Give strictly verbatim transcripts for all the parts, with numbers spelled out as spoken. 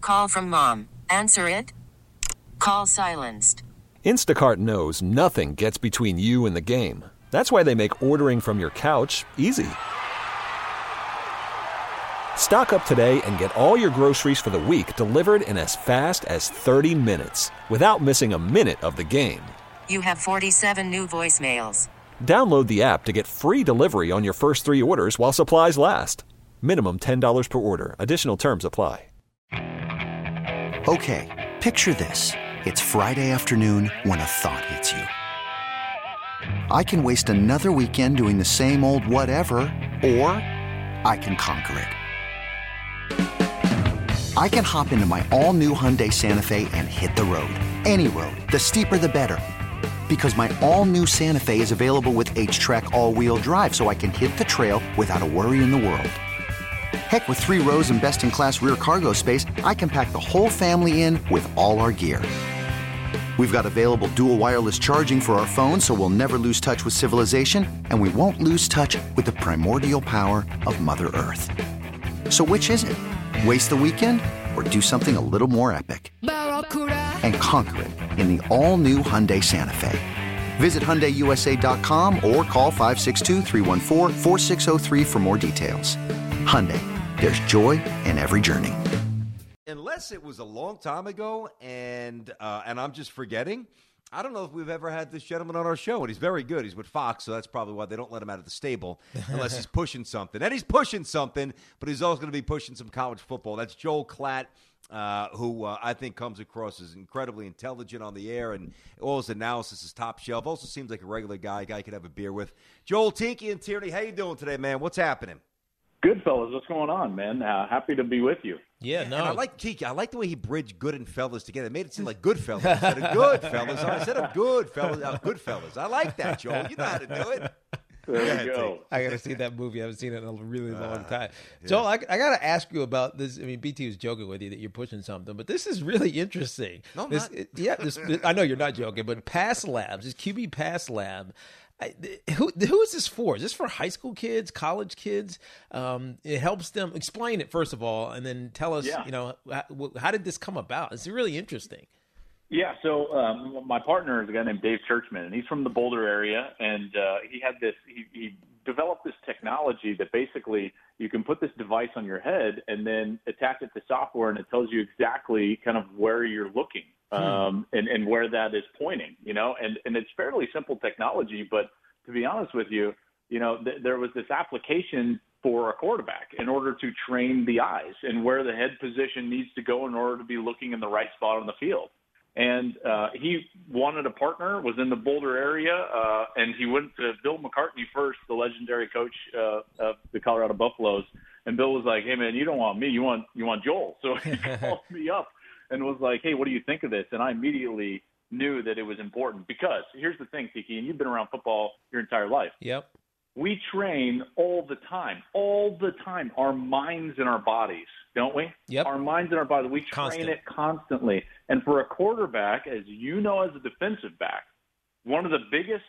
Call from mom. Answer it. Call silenced. Instacart knows nothing gets between you and the game. That's why they make ordering from your couch easy. Stock up today and get all your groceries for the week delivered in as fast as thirty minutes without missing a minute of the game. You have forty-seven new voicemails. Download the app to get free delivery on your first three orders while supplies last. Minimum ten dollars per order. Additional terms apply. Okay, picture this. It's Friday afternoon when a thought hits you. I can waste another weekend doing the same old whatever, or I can conquer it. I can hop into my all-new Hyundai Santa Fe and hit the road. Any road. The steeper the better. Because my all-new Santa Fe is available with H-Track all-wheel drive, so I can hit the trail without a worry in the world. Heck, with three rows and best-in-class rear cargo space, I can pack the whole family in with all our gear. We've got available dual wireless charging for our phones, so we'll never lose touch with civilization, and we won't lose touch with the primordial power of Mother Earth. So which is it? Waste the weekend or do something a little more epic? And conquer it in the all-new Hyundai Santa Fe. Visit Hyundai U S A dot com or call five six two, three one four, four six zero three for more details. Hyundai, there's joy in every journey. Unless it was a long time ago and uh, and I'm just forgetting, I don't know if we've ever had this gentleman on our show, and he's very good. He's with Fox, so that's probably why they don't let him out of the stable unless he's pushing something. And he's pushing something, but he's also going to be pushing some college football. That's Joel Klatt, uh, who uh, I think comes across as incredibly intelligent on the air, and all his analysis is top shelf. Also seems like a regular guy, a guy you could have a beer with. Joel, Tiki, and Tierney, how you doing today, man? What's happening? Good, fellas. What's going on, man? Uh, happy to be with you. Yeah, no. And I like Tiki. I like the way he bridged good and fellas together. It made it seem like good fellas instead of good fellas. I said of good fellas, uh, good fellas. I like that, Joel. You know how to do it. There we go. I got to see that movie. I haven't seen it in a really long time. Uh, yeah. Joel, I, I got to ask you about this. I mean, B T was joking with you that you're pushing something, but this is really interesting. No, this, not. It, yeah, this, I know you're not joking, but Pass Labs, this Q B Pass Lab. I, who who is this for? Is this for high school kids, college kids? Um, it helps them explain it first of all, and then tell us, yeah. you know, how, how did this come about? It's really interesting. Yeah. So um, my partner is a guy named Dave Churchman, and he's from the Boulder area, and uh, he had this. He, he developed this technology that basically you can put this device on your head and then attach it to software, and it tells you exactly kind of where you're looking. Um, and, and where that is pointing, you know, and, and it's fairly simple technology, but to be honest with you, you know, th- there was this application for a quarterback in order to train the eyes and where the head position needs to go in order to be looking in the right spot on the field. And uh, he wanted a partner, was in the Boulder area, uh, and he went to Bill McCartney first, the legendary coach uh, of the Colorado Buffaloes. And Bill was like, hey, man, you don't want me, you want you want Joel. So he called me up and was like, hey, what do you think of this? And I immediately knew that it was important because here's the thing, Tiki, and you've been around football your entire life. Yep. We train all the time, all the time, our minds and our bodies, don't we? Yep. Our minds and our bodies, we train Constant. it constantly. And for a quarterback, as you know as a defensive back, one of the biggest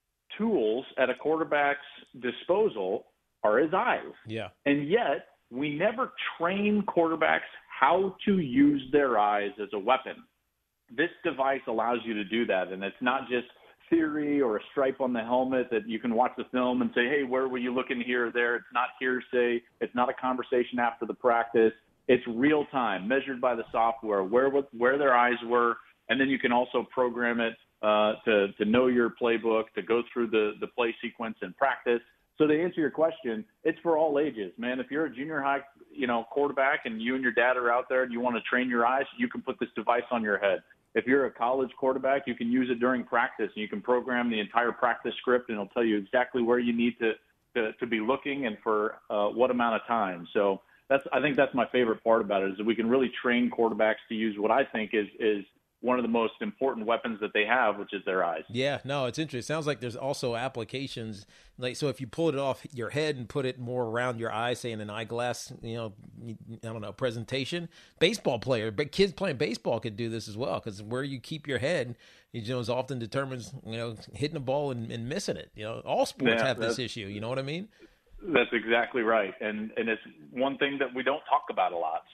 tools at a quarterback's disposal are his eyes. Yeah. And yet we never train quarterbacks how to use their eyes as a weapon. This device allows you to do that, and it's not just theory or a stripe on the helmet that you can watch the film and say, hey, where were you looking here or there? It's not hearsay. It's not a conversation after the practice. It's real time, measured by the software, where where their eyes were, and then you can also program it uh, to, to know your playbook, to go through the, the play sequence and practice. So to answer your question, it's for all ages, man. If you're a junior high, you know, quarterback and you and your dad are out there and you want to train your eyes, you can put this device on your head. If you're a college quarterback, you can use it during practice, and you can program the entire practice script, and it'll tell you exactly where you need to to, to be looking and for uh, what amount of time. So that's I think that's my favorite part about it is that we can really train quarterbacks to use what I think is is one of the most important weapons that they have, which is their eyes. Yeah, no, it's interesting. It sounds like there's also applications, like, so if you pull it off your head and put it more around your eye, say in an eyeglass, you know, I don't know, presentation, baseball player, but kids playing baseball could do this as well, because where you keep your head, you know, is often determines, you know, hitting a ball and, and missing it. You know, all sports yeah, have this issue. You know what I mean? That's exactly right. And and it's one thing that we don't talk about a lot. So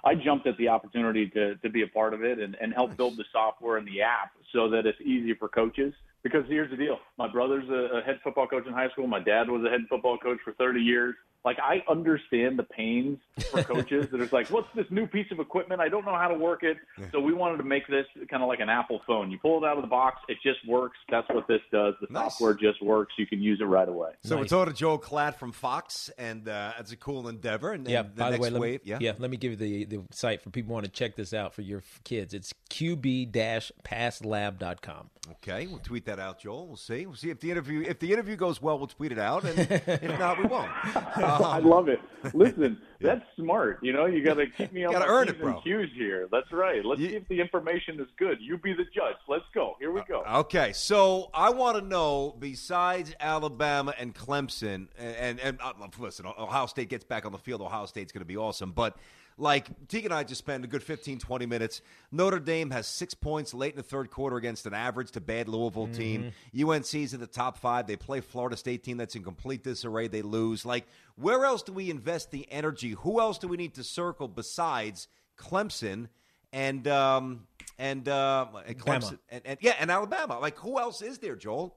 I jumped at the opportunity to, to be a part of it and, and help build the software and the app so that it's easy for coaches. Because here's the deal. My brother's a, a head football coach in high school. My dad was a head football coach for thirty years. Like, I understand the pains for coaches that it's like, what's this new piece of equipment? I don't know how to work it. Yeah. So we wanted to make this kind of like an Apple phone. You pull it out of the box, it just works. That's what this does. The nice. software just works. You can use it right away. So nice. It's all to Joel Klatt from Fox, and uh, it's a cool endeavor. And, yeah, and the by next the way, let wave, me, yeah. yeah, let me give you the, the site for people who want to check this out for your kids. It's q b dash pass lab dot com. Okay, we'll tweet that out, Joel. We'll see. We'll see if the interview if the interview goes well, we'll tweet it out, and if not, we won't. Um, I love it. Listen, yeah. that's smart. You know, you got to keep me on my earn P's it, bro. and Q's here. That's right. Let's you, see if the information is good. You be the judge. Let's go. Here we go. Uh, okay, so I want to know, besides Alabama and Clemson, and, and, and uh, listen, Ohio State gets back on the field. Ohio State's going to be awesome, but like Teague and I just spent a good fifteen, twenty minutes. Notre Dame has six points late in the third quarter against an average to bad Louisville mm-hmm. team. U N C's in the top five. They play Florida State team that's in complete disarray. They lose. Like, where else do we invest the energy? Who else do we need to circle besides Clemson and um, and, uh, and Clemson and, and yeah and Alabama? Like, who else is there, Joel?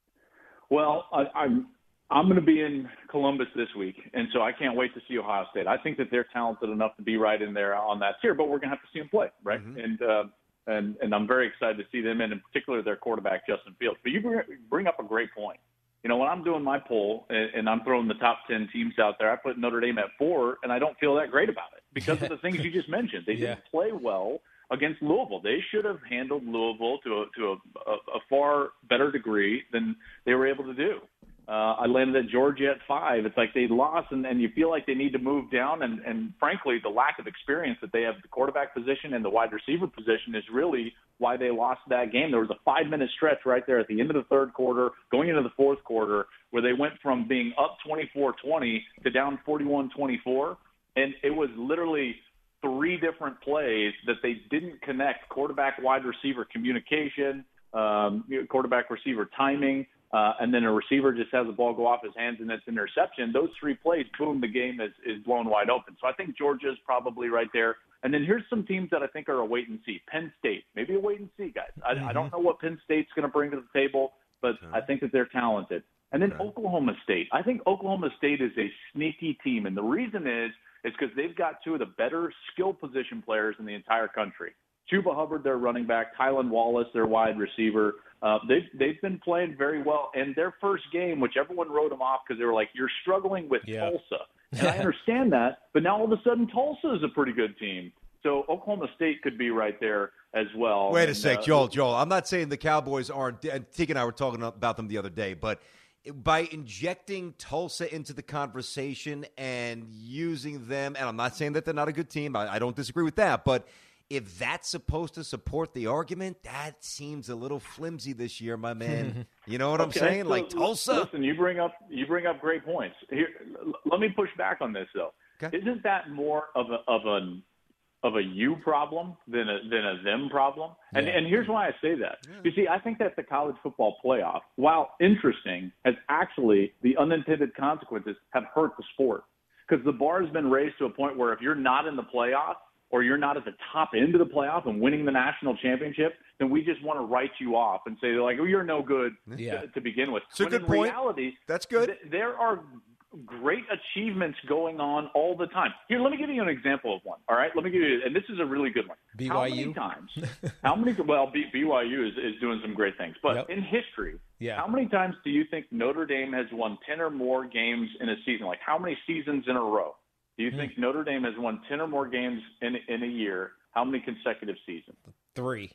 Well, I, I'm. I'm going to be in Columbus this week, and so I can't wait to see Ohio State. I think that they're talented enough to be right in there on that tier, but we're going to have to see them play, right? Mm-hmm. And uh, and and I'm very excited to see them, and in particular their quarterback, Justin Fields. But you bring up a great point. You know, when I'm doing my poll and, and I'm throwing the top ten teams out there, I put Notre Dame at four, and I don't feel that great about it because of the things you just mentioned. They yeah. didn't play well against Louisville. They should have handled Louisville to a, to a, a, a far better degree than they were able to do. Uh, I landed at Georgia at five. It's like they lost, and, and you feel like they need to move down. And, and frankly, the lack of experience that they have at the quarterback position and the wide receiver position is really why they lost that game. There was a five-minute stretch right there at the end of the third quarter, going into the fourth quarter, where they went from being up twenty-four twenty to down forty-one twenty-four. And it was literally three different plays that they didn't connect: quarterback, wide receiver communication, um, quarterback receiver timing. Uh, and then a receiver just has the ball go off his hands and it's an interception. Those three plays, boom, the game is, is blown wide open. So I think Georgia's probably right there. And then here's some teams that I think are a wait and see. Penn State, maybe a wait and see, guys. I, mm-hmm. I don't know what Penn State's going to bring to the table, but okay. I think that they're talented. And then okay. Oklahoma State. I think Oklahoma State is a sneaky team. And the reason is, is because they've got two of the better skill position players in the entire country. Chuba Hubbard, their running back, Tylan Wallace, their wide receiver. Uh, they've, they've been playing very well. And their first game, which everyone wrote them off because they were like, you're struggling with yeah. Tulsa. And I understand that, but now all of a sudden Tulsa is a pretty good team. So Oklahoma State could be right there as well. Wait and, a sec, uh, Joel, Joel. I'm not saying the Cowboys aren't, and Teague and I were talking about them the other day, but by injecting Tulsa into the conversation and using them, and I'm not saying that they're not a good team. I, I don't disagree with that, but if that's supposed to support the argument, that seems a little flimsy this year, my man. You know what okay, I'm saying? So, like Tulsa. Listen, you bring up you bring up great points. Here, let me push back on this though. Okay. Isn't that more of a of a of a you problem than a than a them problem? And yeah. and here's why I say that. Yeah. You see, I think that the college football playoff, while interesting, has actually the unintended consequences have hurt the sport because the bar has been raised to a point where if you're not in the playoff, or you're not at the top end of the playoff and winning the national championship, then we just want to write you off and say, like, oh, you're no good yeah. to, to begin with. It's a good in point. reality, that's good. Th- there are great achievements going on all the time. Here, let me give you an example of one, all right? Let me give you – and this is a really good one. B Y U? How many times – how many – well, B, BYU is, is doing some great things. But yep. in history, yeah. how many times do you think Notre Dame has won ten or more games in a season? Like, how many seasons in a row? Do you think Notre Dame has won ten or more games in in a year? How many consecutive seasons? Three.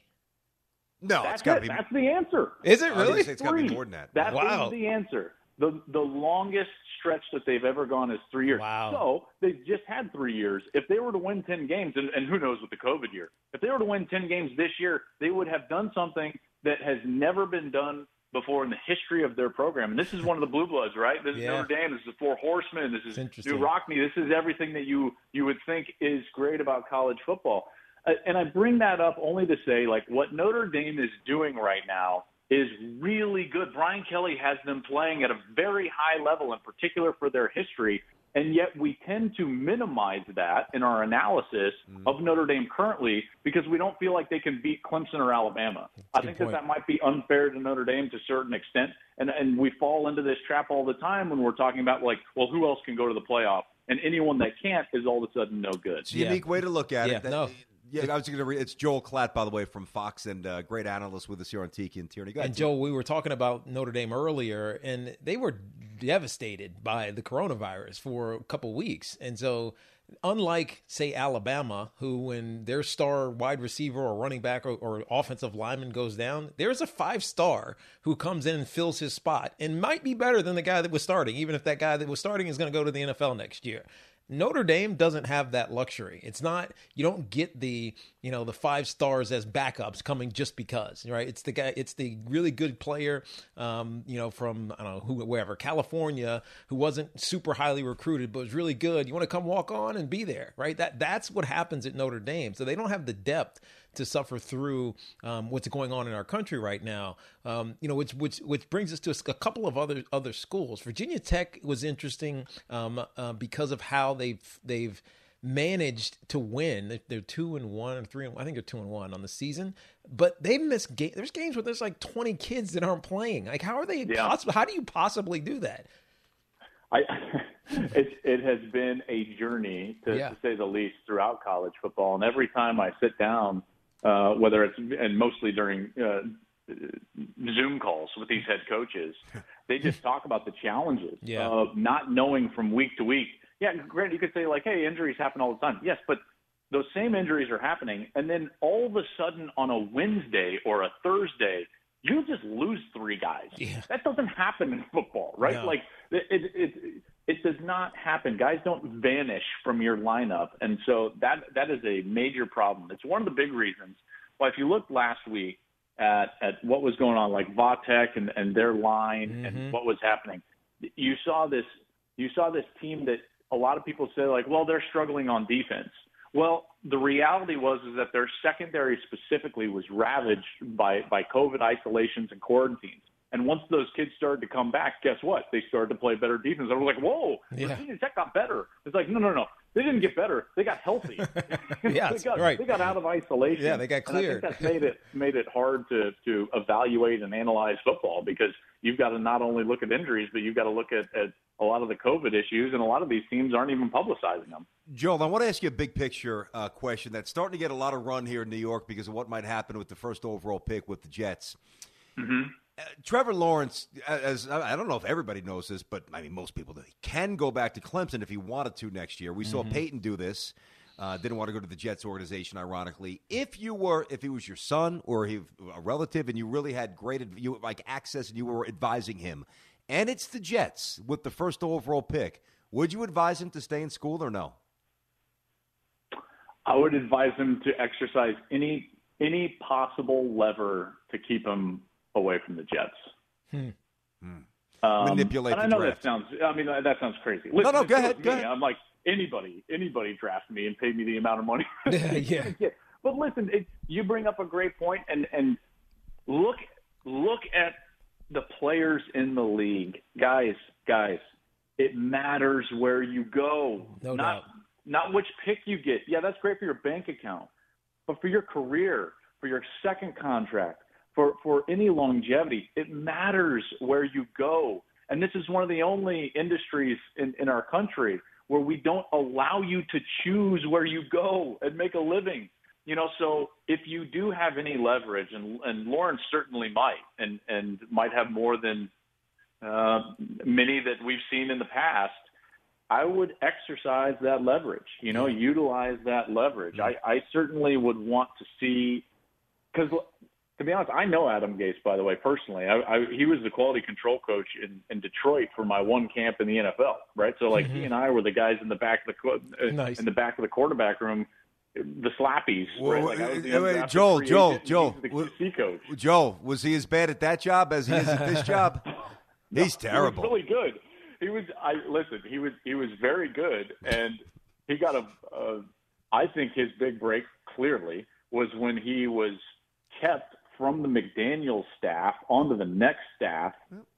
No, That's it's got to be. That's the answer. Is it really? It's got to be more than that. That wow. is the answer. The the longest stretch that they've ever gone is three years. Wow. So they've just had three years. If they were to win ten games, and, and who knows with the COVID year, if they were to win ten games this year, they would have done something that has never been done before in the history of their program. And this is one of the Blue Bloods, right? This is yeah. Notre Dame. This is the Four Horsemen. This is New Rockne. This is everything that you, you would think is great about college football. Uh, and I bring that up only to say, like, what Notre Dame is doing right now is really good. Brian Kelly has them playing at a very high level, in particular for their history. And yet we tend to minimize that in our analysis mm-hmm. of Notre Dame currently because we don't feel like they can beat Clemson or Alabama. That's I think that that might be unfair to Notre Dame to a certain extent. And, and we fall into this trap all the time when we're talking about, like, well, who else can go to the playoff? And anyone that can't is all of a sudden no good. It's a unique yeah. way to look at yeah, it. That, no. Yeah, I was going to read. It's Joel Klatt, by the way, from Fox, and uh, great analyst with us here on Tiki and Tierney. Go ahead, and Joel, we were talking about Notre Dame earlier, and they were devastated by the coronavirus for a couple weeks. And so, unlike, say, Alabama, who when their star wide receiver or running back or, or offensive lineman goes down, there's a five-star who comes in and fills his spot and might be better than the guy that was starting, even if that guy that was starting is going to go to the N F L next year. Notre Dame doesn't have that luxury. It's not, you don't get the, you know, the five stars as backups coming just because, right? It's the guy, it's the really good player, um, you know, from, I don't know, who, wherever, California, who wasn't super highly recruited, but was really good. You want to come walk on and be there, right? That That's what happens at Notre Dame. So they don't have the depth to suffer through um, what's going on in our country right now. Um, you know, which which which brings us to a, a couple of other other schools. Virginia Tech was interesting um, uh, because of how they've they've managed to win. They're two and one or three. And, I think they're two and one on the season. But they've missed games. There's games where there's like twenty kids that aren't playing. Like, how are they? Yeah. Possible? How do you possibly do that? I. It, it has been a journey, to, yeah. to say the least, throughout college football. And every time I sit down, Uh, whether it's, and mostly during uh, Zoom calls with these head coaches, they just talk about the challenges yeah. of not knowing from week to week. Yeah, granted, you could say like, hey, injuries happen all the time. Yes, but those same injuries are happening. And then all of a sudden on a Wednesday or a Thursday, you just lose three guys. Yeah. That doesn't happen in football, right? No. Like it, it, it, it does not happen. Guys don't vanish from your lineup. And so that that is a major problem. It's one of the big reasons why if you looked last week at, at what was going on, like Vatek and, and their line mm-hmm. and what was happening, you saw this you saw this team that a lot of people say, like, well, they're struggling on defense. Well, the reality was is that their secondary specifically was ravaged by, by COVID isolations and quarantines. And once those kids started to come back, guess what? They started to play better defense. I was like, whoa, yeah. Virginia Tech got better. It's like, no, no, no. They didn't get better. They got healthy. yeah, they got, right. They got out of isolation. Yeah, they got cleared. And I think that's made it, made it hard to, to evaluate and analyze football because you've got to not only look at injuries, but you've got to look at, at a lot of the COVID issues, and a lot of these teams aren't even publicizing them. Joel, I want to ask you a big picture uh, question that's starting to get a lot of run here in New York because of what might happen with the first overall pick with the Jets. Mm-hmm. Uh, Trevor Lawrence, as I don't know if everybody knows this, but I mean most people do, he can go back to Clemson if he wanted to next year. We mm-hmm. saw Peyton do this. Uh, didn't want to go to the Jets organization, ironically. If you were, if he was your son or he, a relative, and you really had great, you like access, and you were advising him, and it's the Jets with the first overall pick, would you advise him to stay in school or no? I would advise him to exercise any any possible lever to keep him away from the Jets. Hmm. Um, Manipulate and the I know draft. that sounds, I mean, that sounds crazy. Listen, no, no, go ahead, go me, ahead. I'm like, anybody, anybody draft me and pay me the amount of money. yeah, yeah. But listen, it, you bring up a great point, and, and look, look at the players in the league. Guys, guys, it matters where you go. No not, doubt. Not which pick you get. Yeah, that's great for your bank account. But for your career, for your second contract, For, for any longevity, it matters where you go. And this is one of the only industries in, in our country where we don't allow you to choose where you go and make a living. You know, so if you do have any leverage, and, and Lawrence certainly might, and, and might have more than uh, many that we've seen in the past, I would exercise that leverage, you know, utilize that leverage. I, I certainly would want to see – because – to be honest, I know Adam Gase, by the way, personally. I, I, he was the quality control coach in, in Detroit for my one camp in the N F L, right? So, like, mm-hmm. he and I were the guys in the back of the nice. in the back of the quarterback room, the slappies. Well, right? Like I was the wait, Joel, Joel, Joel, the Q C coach. Joel, was he as bad at that job as he is at this job? No, He's terrible. He was really good. He was. I listen. He was. He was very good, and he got a. a I think his big break clearly was when he was kept from the McDaniels staff onto the next staff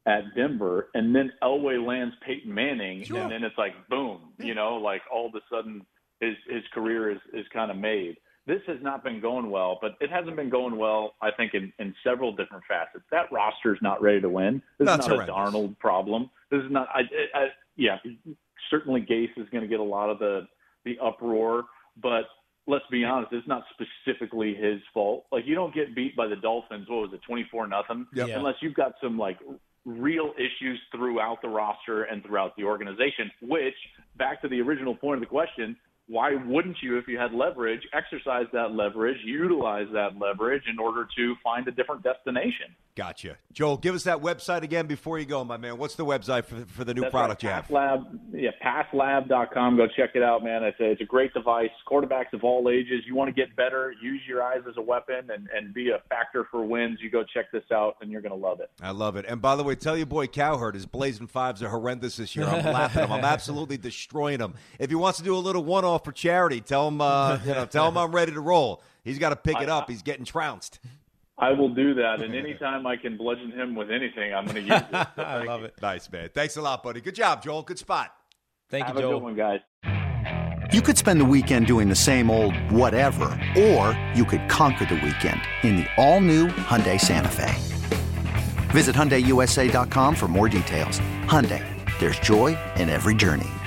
at Denver, and then Elway lands Peyton Manning, Sure. and then it's like, boom, you know, like all of a sudden his his career is, is kind of made. This has not been going well, but it hasn't been going well, I think, in, in several different facets. That roster's not ready to win. This That's is not horrendous. a Darnold problem. This is not I, – I, yeah, certainly Gase is going to get a lot of the, the uproar, but let's be honest, it's not specifically his fault. Like, you don't get beat by the Dolphins, what was it, twenty-four nothing, Yep. unless you've got some, like, real issues throughout the roster and throughout the organization, which, back to the original point of the question, why wouldn't you, if you had leverage, exercise that leverage, utilize that leverage in order to find a different destination? Gotcha. Joel, give us that website again before you go, my man. What's the website for, for the new That's product right, you have? Pass Lab, yeah, pass lab dot com. Go check it out, man. It's a, it's a great device. Quarterbacks of all ages. You want to get better, use your eyes as a weapon, and, and be a factor for wins. You go check this out, and you're going to love it. I love it. And by the way, tell your boy Cowherd, his Blazing Fives are horrendous this year. I'm laughing at him. I'm absolutely destroying him. If he wants to do a little one-off for charity, tell him, uh, you know, tell him I'm ready to roll. He's got to pick it up. He's getting trounced. I will do that, and anytime I can bludgeon him with anything, I'm going to use it. So I love it. Nice, man. Thanks a lot, buddy. Good job, Joel. Good spot. Thank Have you, a Joel. good one, guys. You could spend the weekend doing the same old whatever, or you could conquer the weekend in the all-new Hyundai Santa Fe. Visit Hyundai U S A dot com for more details. Hyundai, there's joy in every journey.